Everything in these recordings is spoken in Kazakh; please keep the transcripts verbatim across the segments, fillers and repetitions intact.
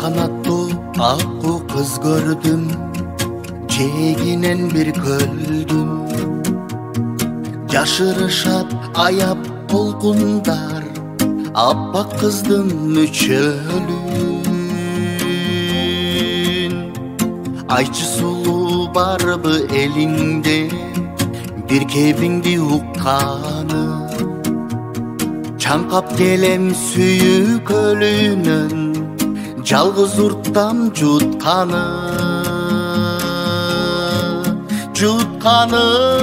канаттуу акку кыз көрдүм, жээгинен бир көлдүм. Жашырышат аяп толкундар, аппак кыздын мүчөлүн. Айчы сулуу барбы элиңде, бир кебиңди укканы. Чаңкап келем сүйүү көлүнөн, жалгыз урттам жутканы. Жутканы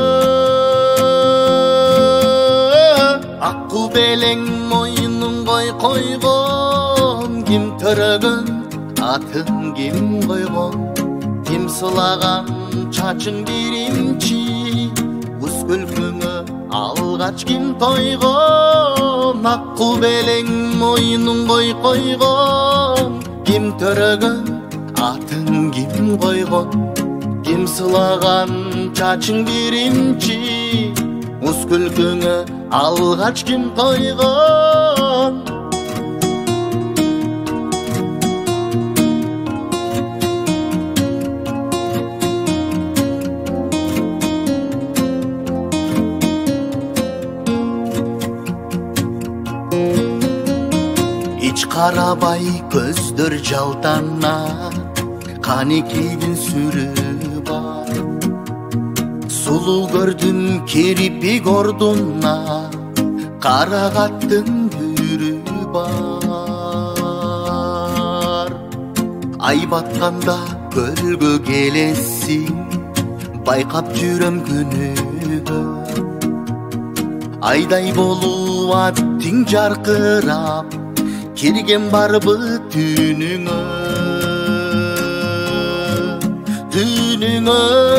акку белең мойнун кой койгон, ким төрөгөн атын ким койгон, ким сылаган чачың биримчи, уз күлкүңө алгач ким тойгон. Акку белең мойнун кой койгон, ким төрөгөн атын ким койгон, ким сылаган чачың биримчи, уз күлкүңө алгач ким тойгон. Ич карабай көздөр жалтанат, канекейдин сүрү бар. Сулуу көрдүм кирпик ордуна, карагаттын бүрү бар. Ай батканда көлгө келесиң, байкап жүрөм күнүгө. Айдай болуп аттың жаркырап, кирген барбы түнүңө. Түнүңө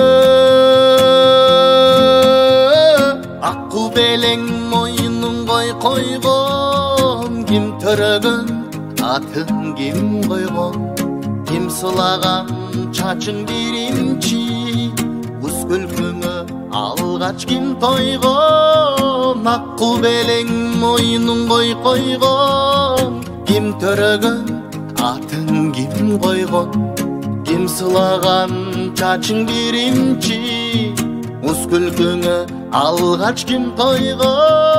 акку белең мойнун кой койгон, ким төрөгөн атын ким койгон, ким сылаган чачың биримчи, уз күлкүңө алгач ким тойгон. Акку белең мойнун кой койгон, ким төрөгөн атын ким койгон, ким сылаган чачың биримчи, уз күлкүңө алгач ким тойгон.